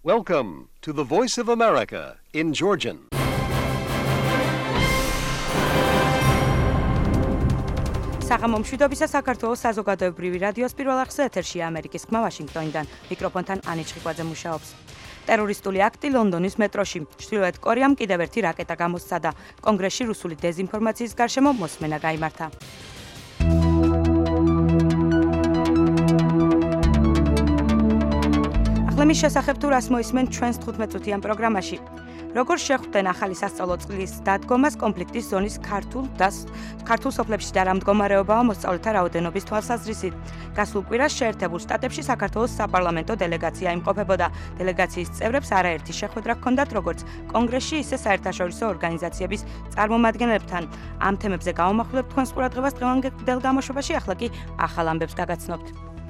Welcome to the Voice of America in Georgian. საღამო მშვიდობისა საქართველოს საზოგადოებრივი რადიოს პირველ ახსნა ეთერშია ამერიკის ხმა ვაშინგტონიდან. მიკროფონთან ანი ჩხიკვაძე მუშაობს. ტერორისტული აქტი ლონდონის მეტროში. ჩრდილოეთ კორეამ კიდევ ერთი რაკეტა გამოსცადა. კონგრესში რუსული დეზინფორმაციის გარშემო მოსმენა გაიმართა. ახლემის შესახებ თუ რას მოისმენ ჩვენს 15-წუთიან პროგრამაში. Როგორ შეხვდნენ ახალი სასწავლო წლის დადგომას კონფლიქტის ზონის ქართულ სოფლებში და რა მდგომარეობაა მოსწავლეთა რაოდენობის თვალსაზრისით. გასულ კვირას შეერთებულ შტატებში საქართველოს საპარლამენტო დელეგაცია იმყოფებოდა. დელეგაციის წევრებს არაერთი შეხვედრა ჰქონდათ როგორც კონგრესში, ისე საერთაშორისო ორგანიზაციების წარმომადგენლებთან. ამ თემებზე გავამახვილებთ თქვენს ყურადღებას დღევანდელ გამოშვებაში, ახლა კი ახალ ამბებს გაგაცნობთ.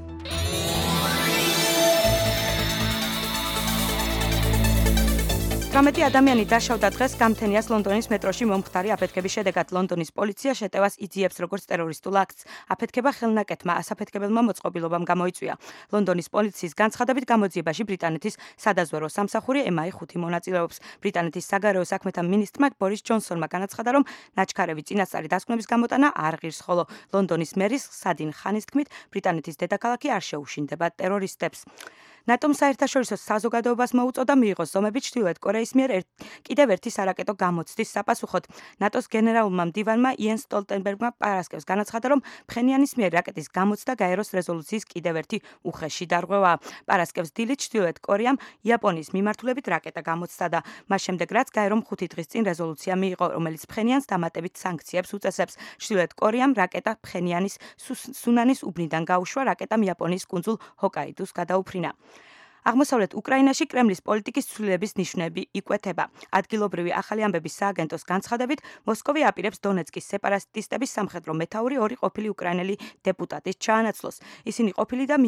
18 ადამიანი დაშავდა დღეს გამთენიას ლონდონის მეტროში მომხდარი აფეთქების შედეგად. ლონდონის პოლიცია შეტევას იძიებს როგორც ტერორისტულ აქტს. აფეთქება ხელნაკეთმა ასაფეთქებელმა მოწყობილობამ გამოიწვია. ლონდონის პოლიციის განცხადებით გამოძიებაში ბრიტანეთის სადაზვერო სამსახური MI5 მონაწილეობს. ბრიტანეთის საგარეო საქმეთა მინისტრმა ბორის ჯონსონმა განაცხადა, რომ ნაჩქარევი წინასწარი დასკვნების გამოტანა არ ღირს, ხოლო ლონდონის მერის სადინ ხანის თქმით, ბრიტანეთის დედაქალაქი არ შეუშინდება ტერორისტებს. ნატომ საერთაშორისო საზოგადოებას მოუწოდა მიიღოს ზომები ჩრდილოეთ კორეის მიერ კიდევ ერთი სარაკეტო გამოცდის საპასუხოდ. ნატოს გენერალურმა მდივანმა იენს სტოლტენბერგმა პარასკევს განაცხადა, რომ ფხენიანის მიერ რაკეტის გამოცდა გაეროს რეზოლუციის კიდევ ერთი უხეში დარღვევაა. პარასკევს დილით ჩრდილოეთ კორეამ იაპონიის მიმართულებით რაკეტა გამოცდა. მას შემდეგ რაც გაერომ 5 დღის წინ რეზოლუცია მიიღო, რომელიც ფხენიანს დამატებით სანქციებს უწესებს. ჩრდილოეთ კორეამ რაკეტა ფხენიანის სუნანის უბნიდან გაუშვა, რაკეტამ იაპონიის კუნძულ ჰოკაიდუს გადაუფრინა. აღმოსავლეთ უკრაინაში კრემლის პოლიტიკის ცვლილების ნიშნები იკვეთება. ადგილობრივი ახალი ამბების სააგენტოს განცხადებით, მოსკოვი აპირებს დონეცკის სეპარატისტების სამხედრო მეთაური ორი ყოფილი უკრაინელი დეპუტატის ჩაანაცვლოს. ისინი ყოფილი და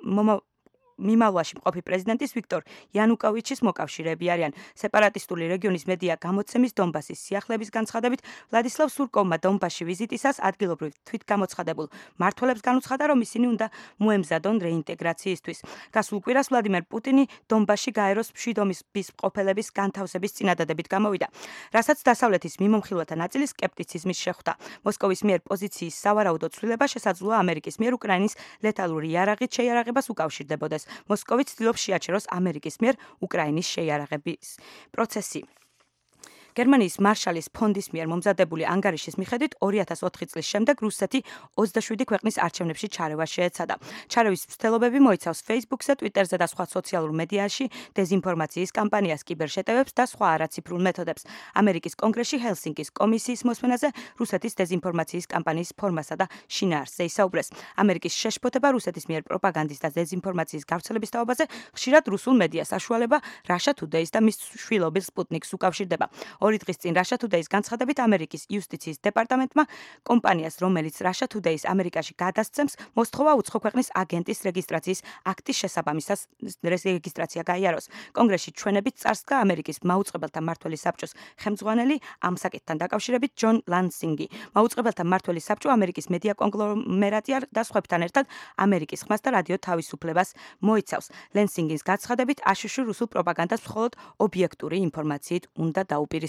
მიმალვაში მყოფი პრეზიდენტის ვიქტორ იანუკოვიჩის მოკავშირეები არიან. სეპარატისტული რეგიონის მედია გამოცემის დონბასის სიახლეების განცხადებით, ვლადისლავ სურკოვმა დონბასში ვიზიტისას ადგილობრივ თვითგამოცხადებულ მმართველებს განუცხადა, რომ ისინი უნდა მოემზადონ რეინტეგრაციისთვის. გასულ კვირას ვლადიმერ პუტინი დონბასში გაეროს მშვიდობის მყოფელების განთავსების წინადადებით გამოვიდა, რასაც დასავლეთის მიმომხილვათა ნაწილი სკეპტიციზმის შეხვდა. მოსკოვის მიერ პოზიციის სავარაუდო ცვლილება შესაძლოა ამერიკის მიერ უკრაინის ლეთალური იარაღით შეიარაღებას უკავშირდებოდეს. მოსკოვი ცდილობს შეაჩეროს ამერიკის მიერ უკრაინის შეიარაღების პროცესი. გერმანიის მარშალის ფონდის მიერ მომზადებული ანგარიშის მიხედვით 2004 წლის შემდეგ რუსეთი 27 ქვეყნის არჩევნებში ჩარევა შეეცადა. ჩარევის მცდელობები მოიცავს Facebook-ზე, Twitter-ზე და სხვა სოციალურ მედიაში დეზინფორმაციის კამპანიას, კიბერშეტევებს და სხვა არაციფრულ მეთოდებს. ამერიკის კონგრესში ჰელსინკის კომისიის მოსმენაზე რუსეთის დეზინფორმაციის კამპანიის ფორმასა და შინაარსზე ისაუბრეს. ამერიკის შეშფოთება რუსეთის მიერ პროპაგანდის და დეზინფორმაციის გავრცელების თაობაზე ხშირად რუსულ მედიას აშუალება Russia Today-ს და მის შვილობილ Sputnik-ს უკავშირდება. 2 დღის წინ Russia Today-ს განცხადებით ამერიკის იუსტიციის დეპარტამენტმა კომპანიას, რომელიც Russia Today-ს ამერიკაში გადასცემს, მოსთხოვა უცხო ქვეყნის აგენტის რეგისტრაციის აქტის შესაბამისად რეგისტრაცია გაიაროს. კონგრესში ჩვენებით წარსდგა ამერიკის მაუწყებელთა მმართველის საბჭოს ხელმძღვანელი ამ საკითხთან დაკავშირებით ჯონ ლანსინგი. მაუწყებელთა მმართველის საბჭო ამერიკის მედია კონგლომერატია და სხვებთან ერთად ამერიკის ხმას და რადიო თავისუფლებას მოიცავს. ლანსინგის განცხადებით აშშ რუსულ პროპაგანდას მხოლოდ ობიექტური ინფორმაციით უნდა დაუპირისპირდეს.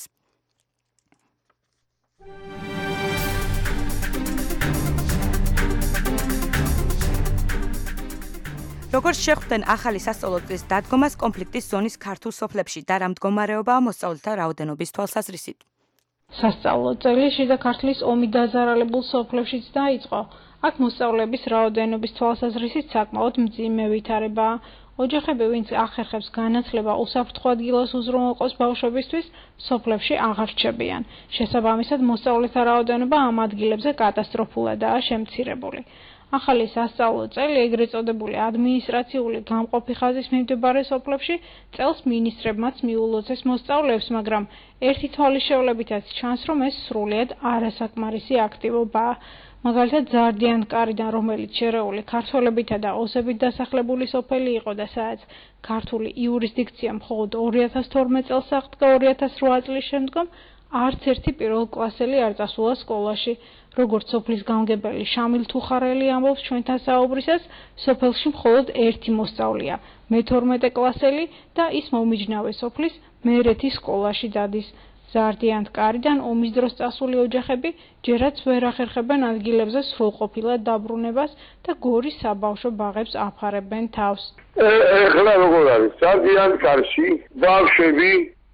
როგორც შეხვდნენ ახალი სასწავლო წლის დადგომას კონფლიქტის ზონის ქართულ სოფლებში და რა მდგომარეობაა მოსწავლეთა რაოდენობის თვალსაზრისით. სასწავლო წელი შიდა ქართლის ომი დაზარალებულ სოფლებშიც დაიწყო. აქ მოსწავლეების რაოდენობის თვალსაზრისით საკმაოდ მძიმე ვითარებაა. ოჯახები, ვინც ახერხებს განათლება უსაფრთხო ადგილას უზრუნველყოს ბავშვებისთვის, სოფლებში აღარ რჩებიან. შესაბამისად, მოსწავლეთა რაოდენობა ამ ადგილებზე კატასტროფულადაა შემცირებული. ახალი სასწავლო წელი, ეგრეთ წოდებული ადმინისტრაციული გამყოფი ხაზის მიმდებარე სოფლებში, წელს მინისტრებმაც მიულოცეს მოსწავლეებს, მაგრამ ერთი თვალის შევლებითაც ჩანს, რომ ეს სრულიად არასაკმარისი აქტივობაა. მაგალითად, ზარდიანკარიდან, რომელიც შერეული ქართველებითა და ოსებით დასახლებული სოფელი იყო და სადაც ქართული იურისდიქცია მხოლოდ 2012 წელს აღდგა 2008 წლის შემდგომ, არც ერთი პირველკლასელი არ წასულა სკოლაში. როგორც სოფლის გამგებელი შამილ თუხარელი ამბობს ჩვენთან საუბრისას, სოფელში მხოლოდ ერთი მოსწავლეა, მე-12 კლასელი და ის მომიჯნავე სოფლის მე-1 სკოლაში დადის. ზარდიანთ კარიდან ომის დროს წასული ოჯახები ჯერაც ვერ ახერხებენ ადგილებზე სრულყოფილად დაბრუნებას და გორის საბავშვო ბაღებს აფარებენ თავს. ეხლა როგორ არის? ზარდიანთ კარში ბავშვები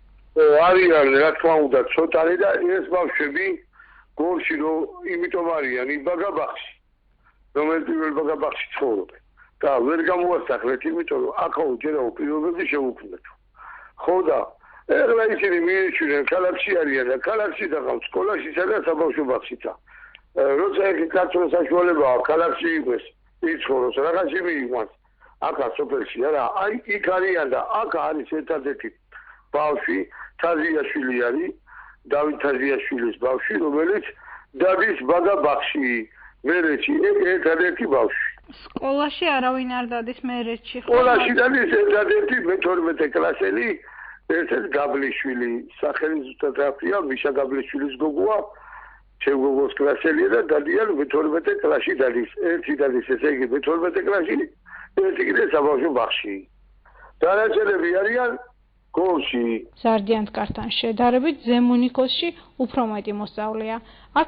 არიან, რა თქმა უნდა, ცოტანი და ეს ბავშვები გორში იმიტომ არიან იბაგაბახში, რომელიც პირველ ბაგაბახში ცხოვრობენ და ვერ გამოასახლეთ, იმიტომ რომ აქაო ჯერაო პირობები შეუქმნათ. ხო და ეხლა ისინი მიეჩვენენ ქალაქში არიან და ქალაქში დაღამს სკოლაშისა და საბავშვო ბაღშიცა. როცა ეგ კაცო საშუალებაა ქალაქში იყოს, იცხოვროს, რაღაცი მიიღოს. აქა სოფელში არა, აი იქ არიან და აქ არის ერთადერთი ბავშვი, თაზიაშვილი არის, დავით თაზიაშვილის ბავშვი, რომელიც დადის ბაგაბახში, მე-1-ში, ერთადერთი ბავშვი. სკოლაში არავინ არ დადის მე-1-ში. სკოლაში დადის ერთადერთი მე-12 კლასელი, ერთ გაბლიშვილი, სახელი ზუსტად რაფია, მიშა გაბლიშვილის გოგოა, ჩემ გოგოს კლასელია და დადიან მე-12 კლასში დადის. ერთი დადის, ესე იგი მე-12 კლასში, ერთი კიდე საბავშვო ბაღში. დანარჩენები არიან გორში. ზარდიანთ კართან შედარებით ზემო ნიქოზში უფრო მეტი მოსწავლეა. აქ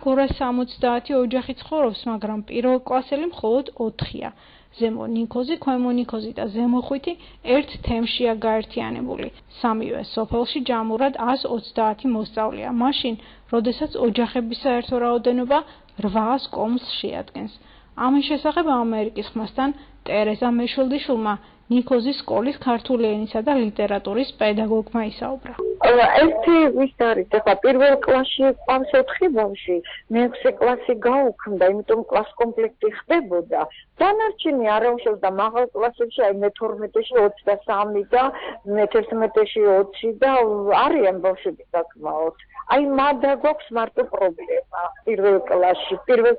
270 ოჯახი ცხოვრობს, მაგრამ პირველკლასელი მხოლოდ 4-ია. ზემო ნიქოზი, ქვემო ნიქოზი და ზემო ხვიტი ერთ თემშია გაერთიანებული. სამივე სოფელში ჯამურად 130 მოსწავლეა. მაშინ, როდესაც ოჯახების საერთო რაოდენობა 800 კომს შეადგენს. ამის შესახებ ამერიკის ხმასთან ტერეზა მეშველდიშვილმა ნიქოზის სკოლის ქართული ენისა და ლიტერატურის პედაგოგმა ისაუბრა. ერთი ვის არის, ახლა პირველ კლასში ყავს 4 ბავშვი, მე-6 კლასი გაუქმდა, იმიტომ კლას კომპლექტი ხდებოდა. დანარჩენი არ აუშვებდა მაღალ კლასებში, აი მე-12-ში 23 და მე-11-ში 20 და არიან ბავშვები საკმაოდ. აი მადა გვაქვს მარტო პრობლემა პირველ კლასში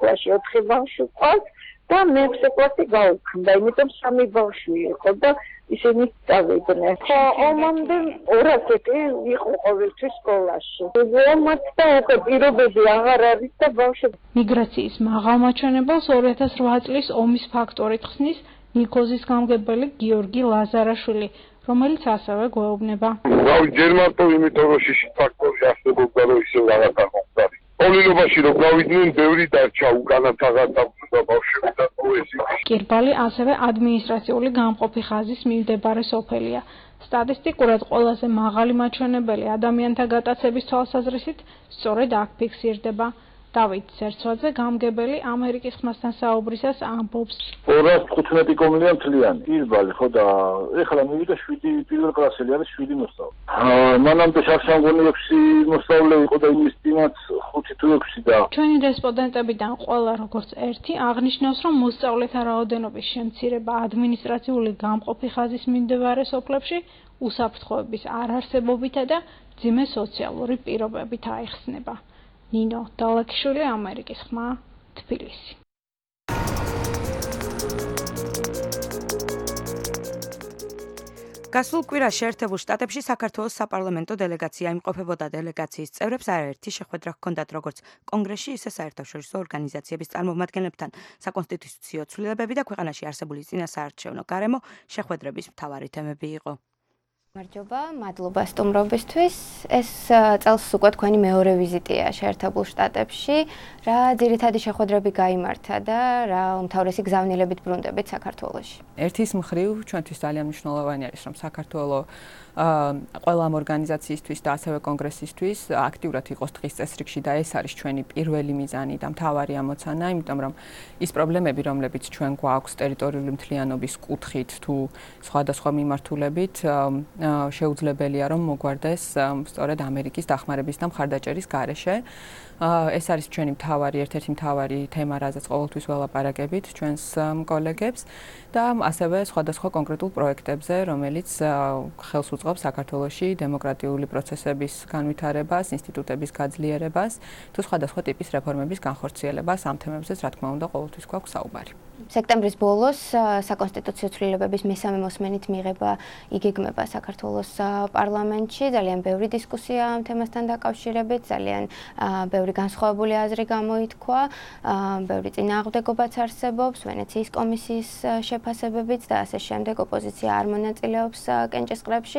4 ბავშვი ყავს და მე-6 კლასი გაუქმდა, იმიტომ 3 ბავშვი იყო და ისინი წავიდნენ. ხო, ომამდე 200 იყო ყოველთვის სკოლაში. ომად და უკვე პირობები აღარ არის და ბავშვები. მიგრაციის მაღალმაჩვენებელს 2008 წლის ომის ფაქტორით ხსნის ნიქოზის გამგებელი გიორგი ლაზარაშვილი, რომელიც ასევე გვეუბნება. ჯერ მარტო იმიტომ რომ შიში ფაქტორი არსებობდა, რომ ისევ რაღაც არ მომხდარი. პოლინობაში რომ გავიდნენ, ბევრი დარჩა უკანაც აღარ ბავშვები და ეს ის. კირბალი ასევე ადმინისტრაციული გამყოფი ხაზის მიმდებარე სოფელია. სტატისტიკურად ყველაზე მაღალი მაჩვენებელი ადამიანთა გატაცების თვალსაზრისით სწორედ აქ ფიქსირდება. დავით სერცვაძე, გამგებელი ამერიკის ხმასთან საუბრისას ამბობს. 215 კომლია მთლიანი. კირბალი ხო და ეხლა მივიდა 7 პირველ კლასელი არის 7 მოსწავლე. მანამდე შარშანგონი 6 მოსწავლე იყო და იმის წინაც 5 თუ 6 და ჩვენი რესპონდენტებიდან ყველა როგორც ერთი აღნიშნავს, რომ მოსწავლეთა რაოდენობის შემცირება ადმინისტრაციული გამყოფი ხაზის მიმდებარე სოფლებში უსაფრთხოების არარსებობითა და მძიმე სოციალური პირობებით აიხსნება. ნინო დალაკიშვილი, ამერიკის ხმა, თბილისი. გასულ კვირას შეერთებულ შტატებში საქართველოს საპარლამენტო დელეგაცია იმყოფებოდა. დელეგაციის წევრებს არაერთი შეხვედრა ჰქონდათ როგორც კონგრესში, ისე საერთაშორისო ორგანიზაციების წარმომადგენლებთან. საკონსტიტუციო ცვლილებები და ქვეყანაში არსებული წინასაარჩევნო გარემო შეხვედრების მთავარი თემები იყო. მადლობა, მადლობა სტუმრობისთვის. ეს წელს უკვე თქვენი მეორე ვიზიტია შეერთებულ შტატებში. რა ძირითადი შეხვედრები გაიმართა და რა უმთავრესი გზავნილებით ბრუნდებით საქართველოში? ერთის მხრივ ჩვენთვის ძალიან მნიშვნელოვანი არის, რომ საქართველოს ყველა ამ ორგანიზაციისთვის და ასევე კონგრესისთვის აქტიურად იყოს დღის წესრიგში და ეს არის ჩვენი პირველი მიზანი და მთავარი ამოცანა, იმიტომ რომ ის პრობლემები, რომლებიც ჩვენ გვაქვს ტერიტორიული მთლიანობის კუთხით თუ სხვადასხვა მიმართულებით, შეუძლებელია რომ მოგვარდეს სწორედ ამერიკის დახმარების და მხარდაჭერის გარეშე. ეს არის ჩვენი ერთ-ერთი მთავარი თემა, რაზეც ყოველთვის ველაპარაკებით ჩვენს კოლეგებს და ასევე სხვადასხვა კონკრეტულ პროექტებზე, რომელიც ხელს უწყობს საქართველოში დემოკრატიული პროცესების განვითარებას, ინსტიტუტების გაძლიერებას თუ სხვადასხვა ტიპის რეფორმების განხორციელებას. ამ თემებზეც, რა თქმა უნდა, ყოველთვის გვაქვს საუბარი. სექტემბრის ბოლოს საკონსტიტუციო ცვლილებების მესამე მოსმენით მიღება იგეგმება საქართველოს პარლამენტში. ძალიან ბევრი დისკუსია ამ თემასთან დაკავშირებით, ძალიან ბევრი განსხვავებული აზრი გამოითქვა, ბევრი წინააღმდეგობაც არსებობს, ვენეციის კომისიის შეფასებებით და ასე შემდეგ ოპოზიცია არ მონაწილეობს კენჭისყრებში.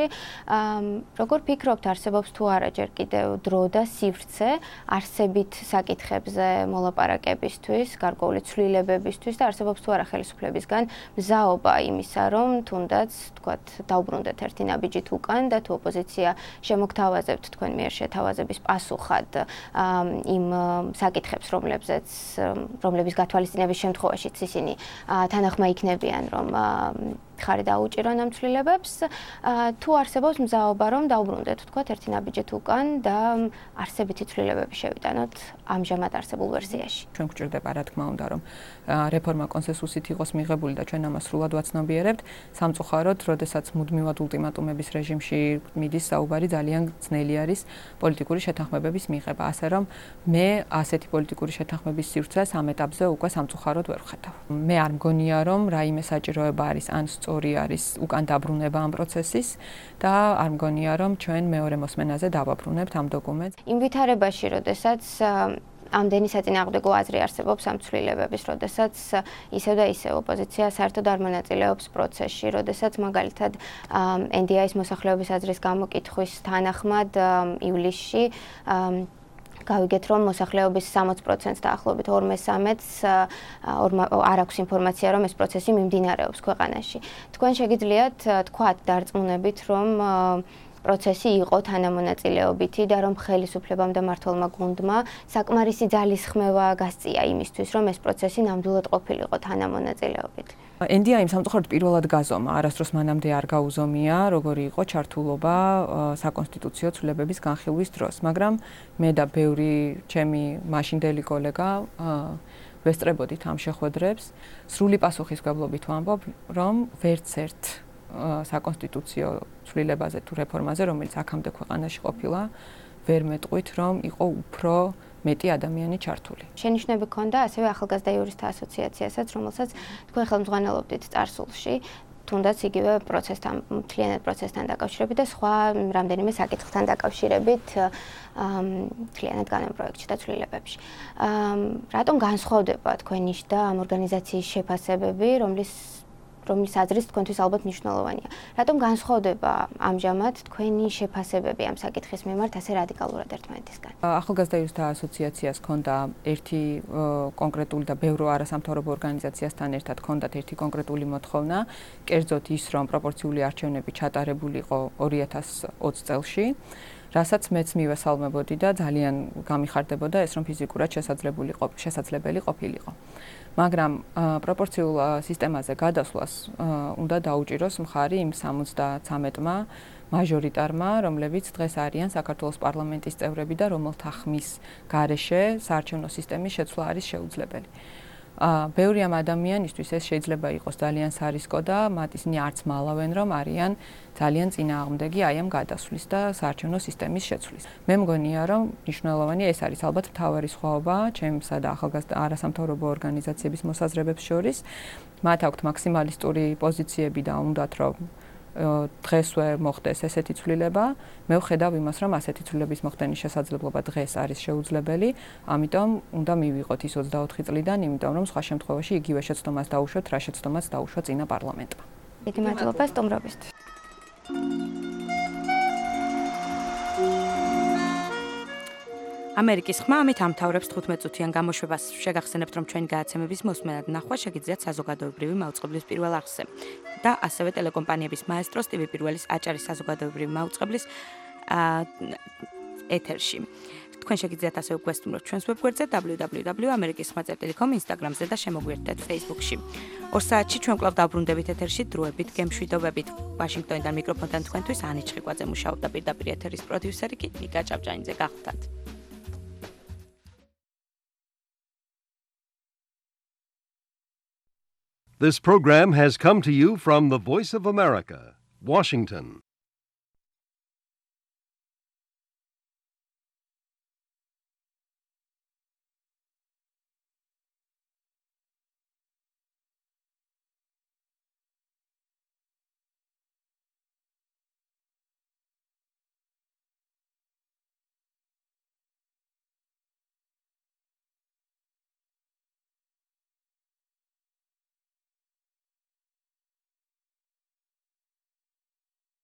როგორ ფიქრობთ, არსებობს თუ არა ჯერ კიდევ დრო და სივრცე არსებით საკითხებზე მოლაპარაკებისთვის, გარკვეული ცვლილებებისთვის და არსებობს თუ არა ხელისუფლებისგან მზაობა იმისა, რომ თუნდაც, თქვათ, დაუბრუნდეთ ერთი ნაბიჯით უკან და თუ ოპოზიცია შემოგთავაზებთ თქვენ მიერ შეთავაზების პასუხად იმ საკითხებს, რომლების გათვალისწინების შემთხვევაშიც ისინი თანახმა იქნებიან, რომ ხარი დაუჭირონ ამ ცვლილებებს, თუ არსებობს მზაობა, რომ დაუბრუნდეთ, თქვათ, ერთი ნაბიჯით უკან და არსებითი ცვლილებები შევიტანოთ ამჟამად არსებულ ვერსიაში. ჩვენ გვჭირდება, რა თქმა უნდა, რომ რეფორმა კონსენსუსით იყოს მიღებული და ჩვენ ამას სრულად ვაცნობიერებთ. სამწუხაროდ, როდესაც მუდმივად ულტიმატუმების რეჟიმში მიდის საუბარი, ძალიან ძნელი არის პოლიტიკური შეთანხმებების მიღება, ასე რომ მე ასეთი პოლიტიკური შეთანხმების სივრცეს ამ ეტაპზე უკვე სამწუხაროდ ვერ ვხედავ. მე არ მგონია, რომ რაიმე საჭიროება არის ან სწორი არის უკან დაბრუნება ამ პროცესის და არ მგონია, რომ ჩვენ მეორე მოსმენაზე დავაბრუნებთ ამ დოკუმენტს. იმ ვითარებაში, როდესაც ამდენი საწინააღმდეგო აზრი არსებობს ამ ცვლილებების, როდესაც ისევ და ისევ ოპოზიცია საერთოდ არ მონაწილეობს პროცესში, როდესაც მაგალითად NDI-ის მოსახლეობის აზრის გამოკითხვის თანახმად ივლისში გავიგეთ, რომ მოსახლეობის 60%-ს დაახლოებით 2/3-ს არ აქვს ინფორმაცია, რომ ეს პროცესი მიმდინარეობს ქვეყანაში. თქვენ შეგიძლიათ თქვათ დარწმუნებით, რომ პროცესი იყო თანამონაწილეობითი და რომ ხელისუფლებამ და მმართველმა გუნდმა საკმარისი ძალისხმევა გასწია იმისთვის, რომ ეს პროცესი ნამდვილად ყოფილიყო თანამონაწილეობით. NDI-მ სამწუხაროდ პირველად გაზომა, არასდროს მანამდე არ გაუზომია, როგორი იყო ჩართულობა საკონსტიტუციო ცვლილებების განხილვის დროს, მაგრამ მე და ბევრი ჩემი მაშინდელი კოლეგა ვესწრებოდით ამ შეხვედრებს, სრული პასუხისმგებლობით ვამბობ, რომ ვერც ერთ საკონსტიტუციო ცვლილებაზე თუ რეფორმაზე, რომელიც აქამდე ქვეყანაში ყოფილა, ვერ მეტყვით, რომ იყო უფრო მეტი ადამიანი ჩართული. შენიშვნები ჰქონდა ასევე ახალგაზრდა იურისტთა ასოციაციასაც, რომელსაც თქვენ ხელმძღვანელობდით წარსულში, თუნდაც იგივე მთლიანად პროცესთან დაკავშირებით და სხვა რამდენიმე საკითხთან დაკავშირებით მთლიანად განმე პროექტში და ცვლილებებში. რატომ განსხვავდება თქვენი და ამ ორგანიზაციის შეფასებები, რომლის აზრით თქვენთვის ალბათ მნიშვნელოვანია. რატომ განსხვავდება ამჟამად თქვენი შეფასებები ამ საკითხის მიმართ ასე რადიკალურად ერთმანეთისგან? ახალგაზრდა იურისტთა ასოციაციას ჰქონდა ერთი კონკრეტული და ბევრ არასამთავრობო ორგანიზაციასთან ერთად ჰქონდათ ერთი კონკრეტული მოთხოვნა, კერძოდ ის, რომ პროპორციული არჩევნები ჩატარებულიყო 2020 წელში, რასაც მეც მივესალმებოდი და ძალიან გამიხარდებოდა ეს, რომ ფიზიკურად შესაძლებელი ყოფილიყო. მაგრამ პროპორციულ სისტემაზე გადასვლას უნდა დაუჭიროს მხარი იმ 73-მა მაჟორიტარმა, რომლებიც დღეს არიან საქართველოს პარლამენტის წევრები და რომელთა ხმის გარეშე საარჩევნო სისტემის შეცვლა არის შეუძლებელი. ბევრი ამ ადამიანისთვის ეს შეიძლება იყოს ძალიან სარისკო და მათ ისინი არც მალავენ, რომ არიან ძალიან წინააღმდეგი აი ამ გადასვლის და საარჩევნო სისტემის შეცვლის. მე მგონია, რომ მნიშვნელოვანია, ეს არის ალბათ მთავარი სხვაობა ჩემსა და ახალგაზრდა არასამთავრობო ორგანიზაციების მოსაზრებებს შორის. მათ აქვთ მაქსიმალისტური პოზიციები და უნდათ, რომ დღესვე მოხდეს ესეთი ცვლილება. მე ვხედავ იმას, რომ ასეთი ცვლილების მოხდენის შესაძლებლობა დღეს არის შეუძლებელი, ამიტომ უნდა მივიღოთ ის 24 წლიდან, იმიტომ რომ სხვა შემთხვევაში იგივე შეცდომას დაუშვათ, რა შეცდომას დაუშვა წინა პარლამენტმა. დიდი მადლობა სტუმრობისთვის. ამერიკის ხმა ამით ამთავრებს 15 წუთიან გამოშვებას. შეგახსენებთ, რომ ჩვენი გადაცემების მოსმენად ნახვა შეგიძლიათ საზოგადოებრივი მაუწყებლის პირველ არხზე და ასევე ტელეკომპანიების მაესტროს TV პირველის აჭარის საზოგადოებრივი მაუწყებლის ეთერში. თქვენ შეგიძლიათ ასევე გვესტუმროთ ჩვენს ვებგვერდზე www.amerikisxma.com, Instagram-ზე და შემოგვიერთდეთ Facebook-ში. 2 საათში ჩვენ კვლავ დაბრუნდებით ეთერში დროებით, გემშვიდობებით. ვაშინგტონიდან მიკროფონთან თქვენთვის ანი ჩხიკვაძე მუშაობდა, პირდაპირ ეთერის პროდიუსერი კი ვიკა ჭავჭანიძე გახლდათ. This program has come to you from the Voice of America, Washington.